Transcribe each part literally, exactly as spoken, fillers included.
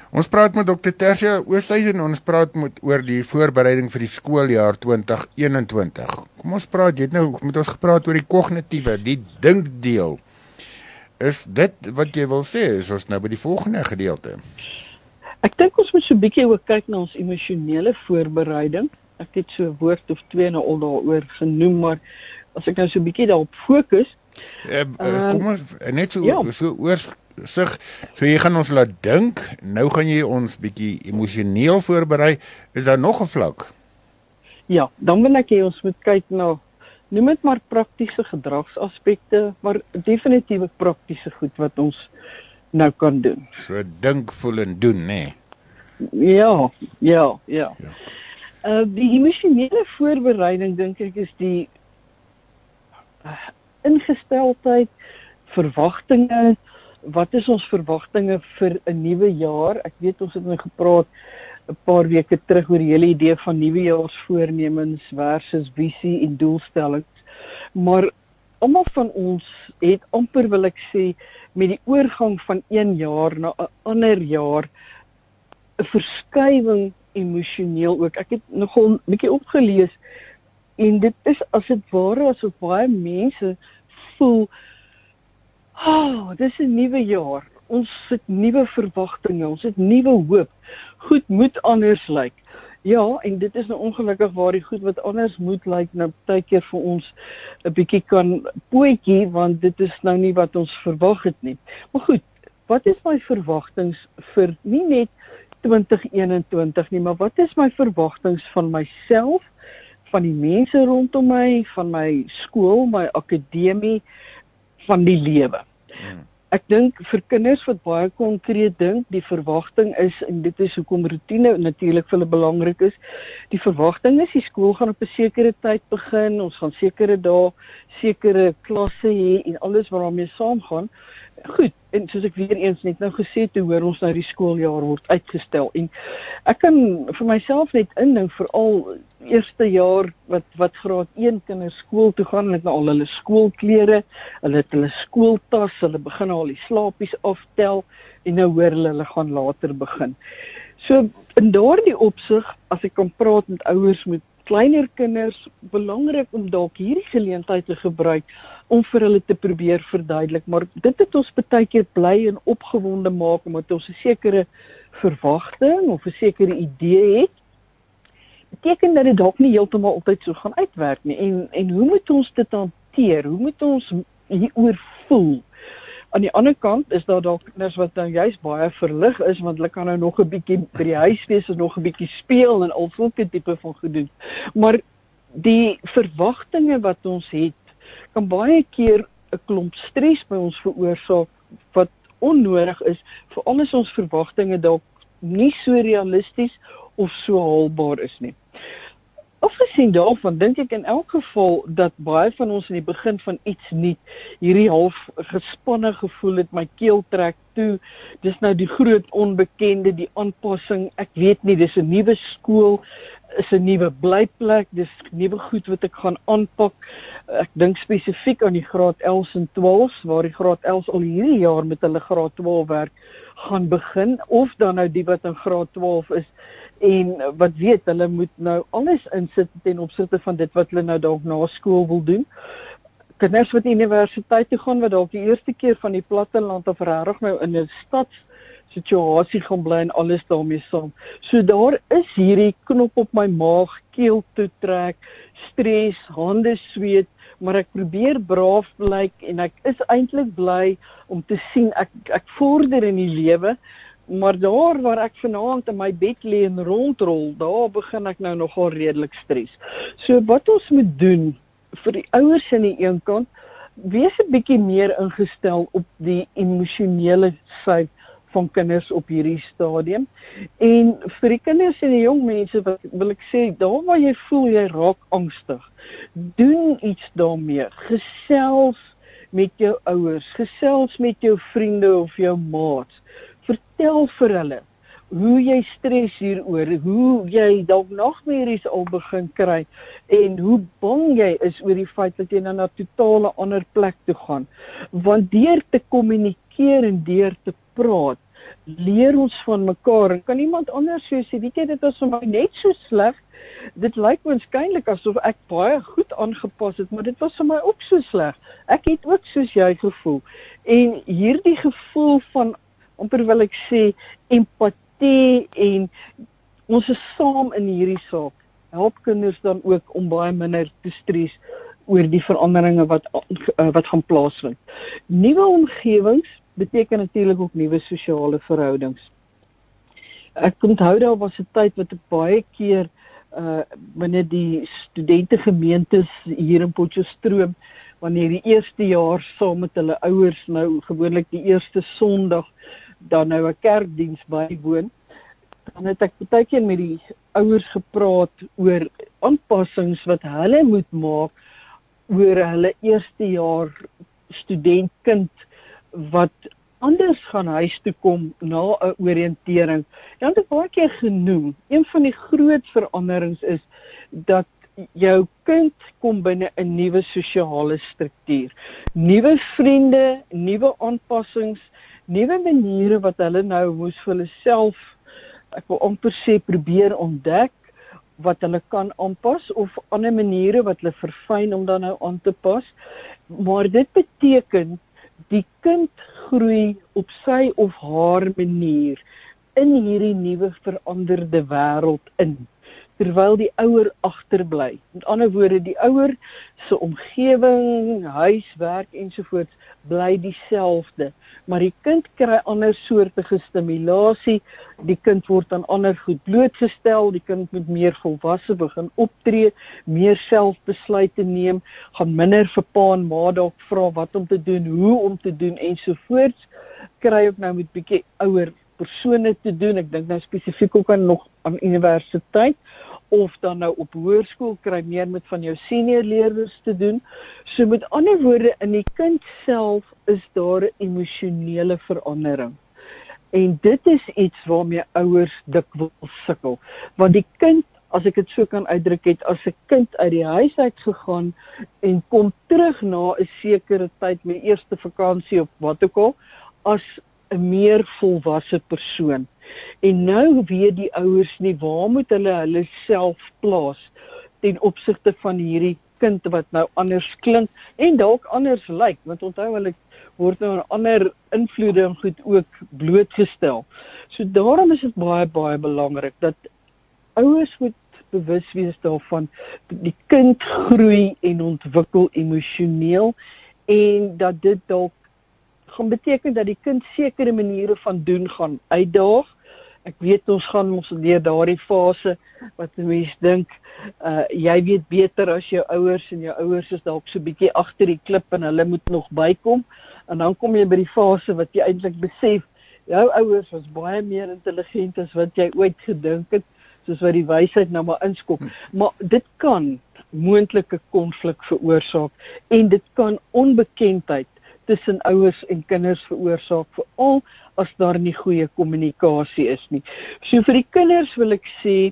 Ons praat met dokter Tersia Oosthuizen en ons praat met oor die voorbereiding vir die skooljaar twintig eenentwintig. Kom ons praat, jy het nou met ons gepraat oor die kognitiewe, die dinkdeel. Is dit wat jy wil sê, is ons nou by die volgende gedeelte? Ek dink ons moet so 'n bietjie ook kyk na ons emosionele voorbereiding. Ek het so 'n woord of twee nou al daaroor genoem, maar as ek nou so 'n bietjie daarop fokus, Uh, uh, kom ons, net so, ja. so oorsig, so jy gaan ons laat dink, nou gaan jy ons bietjie emosioneel voorberei, is daar nog 'n vlak? Ja, dan wil ek hê ons moet kyk na, noem dit maar praktiese gedragsaspekte, maar definitief ook praktiese goed wat ons nou kan doen. So dink, voel en doen, nê? Nee? Ja, ja, ja. Ja. Uh, die emosionele voorbereiding, dink ek, is die uh, ingesteldheid, verwagtinge, wat is ons verwagtinge vir 'n nuwe jaar? Ek weet ons het nou gepraat 'n paar weke terug oor die hele idee van nuwejaarsvoornemens versus visie en doelstellings, maar almal van ons het amper, wil ek sê, met die oorgang van een jaar na 'n ander jaar 'n verskywing emosioneel ook. Ek het nogal 'n bietjie opgelees en dit is as dit ware asof baie mense voel, oh, dis 'n nuwe jaar. Ons het nuwe verwagtinge, ons het nuwe hoop. Goed moet anders lyk. Ja, en dit is nou ongelukkig waar die goed wat anders moet lyk nou baie keer vir ons 'n bietjie kan pootjie, want dit is nou nie wat ons verwag het nie. Maar goed, wat is my verwagtings vir nie net twintig eenentwintig nie, maar wat is my verwagtings van myself, van die mense rondom my, van my skool, my akademie, van die lewe. Hmm. Ek dink vir kinders wat baie konkreet dink, die verwagting is, en dit is hoekom roetine natuurlik vir hulle belangrik is, die verwagting is, die skool gaan op 'n sekere tyd begin, ons gaan sekere dae, sekere klasse hê, en alles wat daarmee saamgaan. Goed, en soos ek weer eens net nou gesê, toe hoor ons nou die skooljaar word uitgestel, en ek kan vir myself net indink, veral eerste jaar wat wat graad een kinders skool toe gaan, hulle het nou al hulle skoolklere, hulle het hulle skooltas, hulle begin al die slaapies aftel, en nou hoor hulle, hulle gaan later begin. So, in daardie opsig, as ek kan praat met ouers met kleiner kinders, belangrik om dalk hierdie geleentheid te gebruik, om vir hulle te probeer verduidelik, maar dit het ons baie keer bly en opgewonde maak, omdat ons 'n sekere verwagting, of 'n sekere idee het, beteken dat dit dalk nie heeltemal altyd so gaan uitwerk nie, en, en hoe moet ons dit hanteer, hoe moet ons hieroor voel? Aan die ander kant is daar dalk kinders wat nou juist baie verlig is, want hulle kan nou nog 'n bietjie by die huis wees, en nog 'n bietjie speel, en al sulke tipe van gedoen. Maar die verwagtinge wat ons het, kan baie keer 'n klomp stres by ons veroorsaak, wat onnodig is, veral as ons verwagtinge dalk nie so realisties of so haalbaar is nie. Afgesien daarvan, dink ek in elk geval dat baie van ons in die begin van iets nuut hierdie half gespanne gevoel het, my keel trek toe, dis nou die groot onbekende, die aanpassing, ek weet nie, dis 'n nuwe skool, is 'n nuwe blyplek, dis nuwe goed wat ek gaan aanpak. Ek dink spesifiek aan die graad elfs en twaalfs, waar die graad elfs al hierdie jaar met hulle graad twaalf werk gaan begin, of dan nou die wat in graad twaalf is, en wat weet, hulle moet nou alles insit ten opsigte van dit wat hulle nou dalk na skool wil doen. Kinders wat universiteit toe gaan, wat dalk die eerste keer van die platteland of regtig nou in 'n stadssituasie gaan bly en alles daarmee saam. So daar is hierdie knop op my maag, keel toe trek, stres, hande sweet, maar ek probeer braaf blyk, en ek is eintlik bly om te sien, ek, ek vorder in die lewe, maar daar waar ek vanaand in my bed lê en rondrol, daar begin ek nou nogal redelik stres. So wat ons moet doen, vir die ouers aan die een kant, wees 'n bietjie meer ingestel op die emosionele sy van kinders op hierdie stadium, en vir die kinders en die jong mense, wat wil ek sê, daar waar jy voel jy raak angstig, doen iets daarmee, gesels met jou ouers, gesels met jou vriende of jou maats, vertel vir hulle hoe jy stres hieroor, hoe jy dalk nagmerries al begin kry, en hoe bang jy is oor die feit dat jy nou na 'n totale ander plek toe gaan. Want deur te kommunikeer en deur te praat, leer ons van mekaar. En kan iemand anders so sê, weet jy, dit was vir my net so sleg. Dit lyk waarskynlik asof ek baie goed aangepas het, maar dit was vir my ook so sleg. Ek het ook soos jy gevoel. En hierdie gevoel van, amper wil ek sê, empatie en ons is saam in hierdie saak, help kinders dan ook om baie minder te stres oor die veranderinge wat, wat gaan plaasvind. Nuwe omgewings beteken natuurlik ook nuwe sosiale verhoudings. Ek onthou daar was 'n tyd wat ek baie keer uh, binne die studentegemeentes hier in Potchefstroom, wanneer die eerste jaar saam met hulle ouers nou gewoonlik die eerste Sondag dan nou 'n kerkdiens bywoon, dan het ek baie keer met die ouers gepraat oor aanpassings wat hulle moet maak oor hulle eerste jaar studentkind wat anders gaan huis toe kom na 'n oriëntering. Dan het ek baie keer genoem, een van die groot veranderings is dat jou kind kom binne 'n nuwe sosiale struktuur. Nuwe vriende, nuwe aanpassings, nuwe maniere wat hulle nou moes vir hulle self, ek wil amper sê, probeer ontdek, wat hulle kan aanpas, of ander maniere wat hulle verfyn om dan nou aan te pas. Maar dit beteken, die kind groei op sy of haar manier in hierdie nuwe veranderde wêreld in, terwyl die ouer agterbly. Met ander woorde, die ouer se omgewing, huis, werk ensovoorts bly dieselfde, maar die kind kry ander soortige stimulasie, die kind word aan ander goed blootgestel, die kind moet meer volwasse begin optree, meer selfbesluite neem, gaan minder vir pa en ma dalk vra wat om te doen, hoe om te doen ensovoorts, kry ook nou met bietjie ouer persone te doen, ek dink nou spesifiek ook aan nog aan universiteit, of dan nou op hoërskool kry meer met van jou senior leerders te doen. So met ander woorde, in die kind self is daar 'n emosionele verandering. En dit is iets waarmee ouers dikwels sukkel. Want die kind, as ek dit so kan uitdruk, het as 'n kind uit die huis uit gegaan en kom terug na 'n sekere tyd, my eerste vakansie of wat ook al, as 'n meer volwasse persoon. En nou weet die ouers nie waar moet hulle hulle self plaas ten opsigte van hierdie kind wat nou anders klink en dalk anders lyk, want onthou hulle word nou aan ander invloede en goed ook blootgestel. So daarom is dit baie baie belangrik dat ouers moet bewus wees daarvan, die kind groei en ontwikkel emosioneel en dat dit dalk gaan beteken dat die kind sekere maniere van doen gaan uitdaag. Ek weet ons gaan ons deur daardie fase wat mense dink, uh, jy weet beter as jou ouers en jou ouers is dalk so bietjie agter die klip en hulle moet nog bykom. En dan kom jy by die fase wat jy eintlik besef, jou ouers was baie meer intelligent as wat jy ooit gedink het, soos wat die wysheid nou maar inskop. Maar dit kan moontlike konflik veroorsaak en dit kan onbekendheid tussen ouers en kinders veroorsaak, veral as daar nie goeie kommunikasie is nie. So vir die kinders wil ek sê,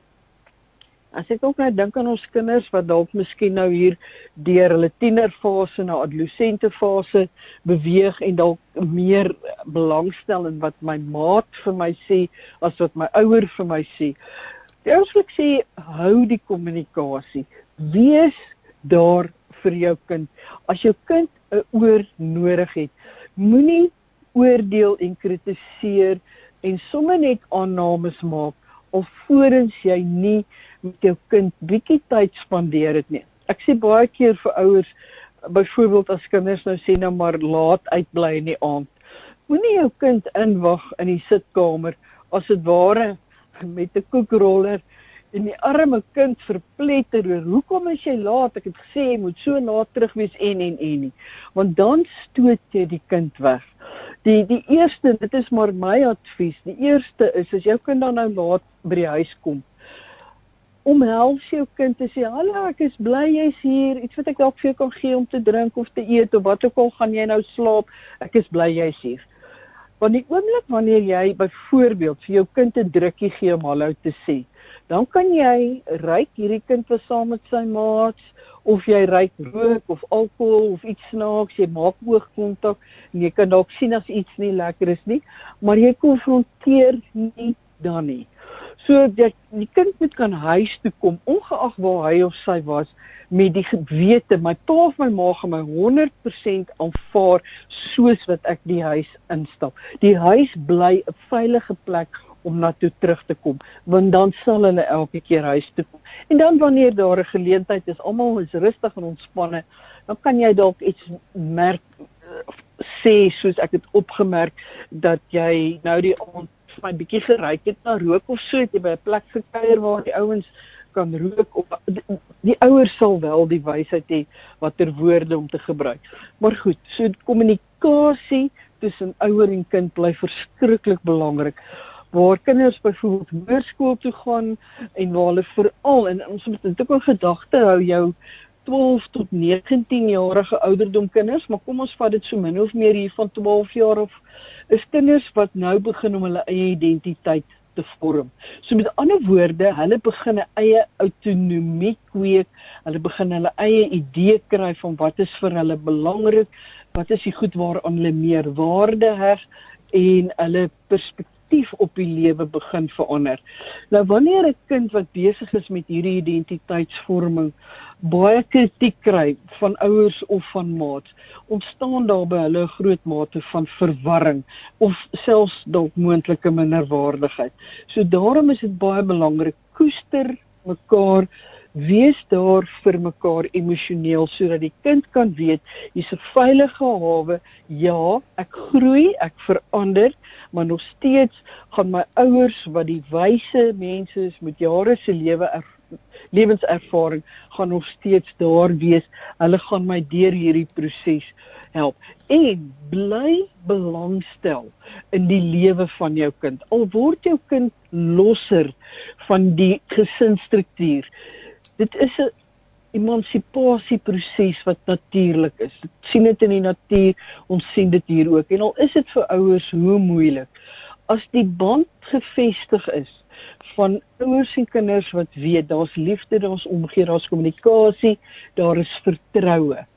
as ek ook nou dink aan ons kinders wat dalk miskien nou hier deur hulle tienerfase na adolessentefase beweeg en dalk meer belangstel in wat my maat vir my sê as wat my ouer vir my sê. Eers wil ek sê, hou die kommunikasie. Wees daar vir jou kind. As jou kind 'n oor nodig het, moenie oordeel en kritiseer en sommer net aannames maak alvorens jy nie met jou kind bietjie tyd spandeer het nie. Ek sê baie keer vir ouers, byvoorbeeld as kinders nou sê nou maar laat uitbly in die aand, moenie jou kind inwag in die sitkamer as dit ware met 'n koekroller en die arme kind verpletter oor, hoekom is jy laat? Ek het gesê, jy moet so laat terug wees en en en nie. Want dan stoot jy die kind weg. Die, die eerste, dit is maar my advies, die eerste is, as jou kind dan nou laat by die huis kom, omhels jou kind en sê, hallo, ek is bly jy's hier, iets wat ek dalk vir jou kan gee om te drink of te eet, of wat ook al gaan jy nou slaap, ek is bly jy's hier. Want die oomblik wanneer jy byvoorbeeld vir jou kind 'n drukkie gee om hallo te sê, dan kan jy ryk hierdie kind was saam met sy maats, of jy ruik rook of alkohol of iets snaaks, jy maak oogkontak en jy kan dalk sien as iets nie lekker is nie, maar jy konfronteer nie dan nie. So die, die kind moet kan huis toe kom, ongeag waar hy of sy was, met die gewete, my pa of my ma gaan my honderd persent aanvaar soos wat ek die huis instap. Die huis bly 'n veilige plek om na toe terug te kom, want dan sal hulle elke keer huis toe kom. En dan wanneer daar 'n geleentheid is, almal is rustig en ontspanne, dan kan jy dalk iets merk, sê soos ek het opgemerk, dat jy nou die aand my bietjie geruik het na rook of so, het jy by 'n plek gekuier waar die ouens kan rook, of die, die ouers sal wel die wysheid hê watter woorde om te gebruik. Maar goed, so kommunikasie tussen ouer en kind bly verskriklik belangrik. Waar kinders byvoorbeeld hoërskool toe gaan en waar hulle veral, en ons moet dit ook in gedagte hou, jou twaalf tot negentien-jarige ouderdom kinders, maar kom ons vat dit so min of meer hier van twaalf jaar of, is kinders wat nou begin om hulle eie identiteit te vorm. So met ander woorde, hulle begin 'n eie autonomie kweek, hulle begin hulle eie idee kry van wat is vir hulle belangrik, wat is die goed waaraan hulle meer waarde heg, en hulle perspektief op die lewe begin verander. Nou wanneer 'n kind wat besig is met hierdie identiteitsvorming baie kritiek kry van ouers of van maats, ontstaan daar by hulle 'n groot mate van verwarring of selfs dalk moontlike minderwaardigheid. So daarom is dit baie belangrik, koester mekaar, wees daar vir mekaar emosioneel, sodat die kind kan weet, hier's 'n veilige hawe, ja, ek groei, ek verander, maar nog steeds gaan my ouers, wat die wyse mense is met jare se lewe er, lewenservaring, gaan nog steeds daar wees, hulle gaan my deur hierdie proses help. En bly belangstel in die lewe van jou kind. Al word jou kind losser van die gesinsstruktuur, dit is 'n emansipasieproses wat natuurlik is. Ek sien dit in die natuur, ons sien dit hier ook. En al is dit vir ouers hoe moeilik, as die band gevestig is van ouers en kinders wat weet, daar's liefde, daar's omgee, daar's kommunikasie, daar is vertroue,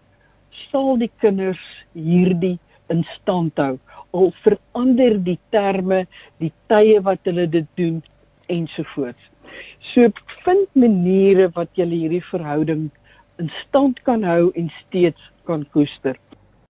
sal die kinders hierdie in stand hou. Al verander die terme, die tye wat hulle dit doen, ensovoorts. So vind maniere wat julle hierdie verhouding in stand kan hou en steeds kan koester.